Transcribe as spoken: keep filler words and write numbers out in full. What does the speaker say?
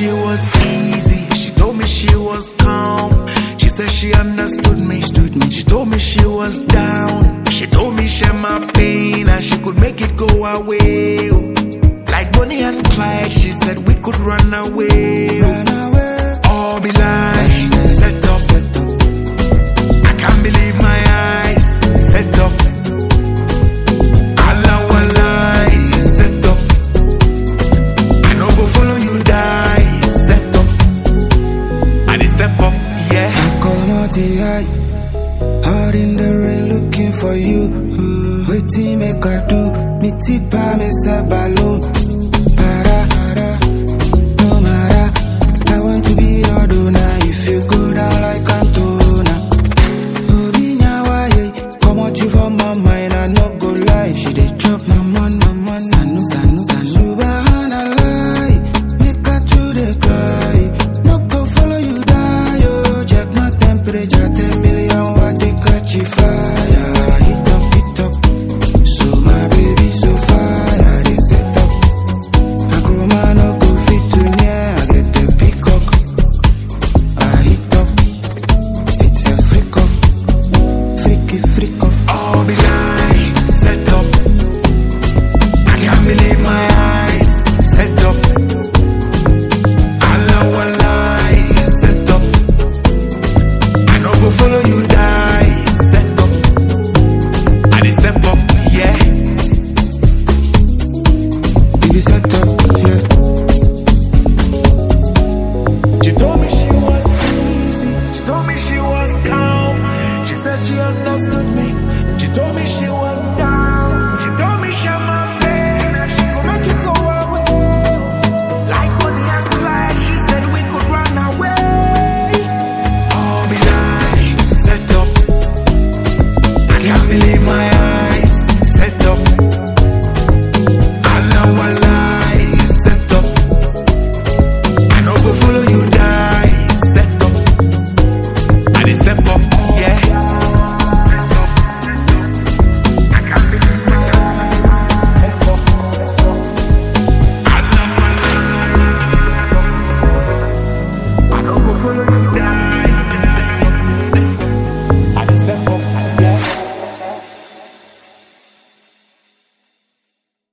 she was easy. She told me she was calm. She said she understood me. Stood me. She told me she was down. She told me share my pain and she could make it go away. Like Bonnie and Clyde, she said we could run away.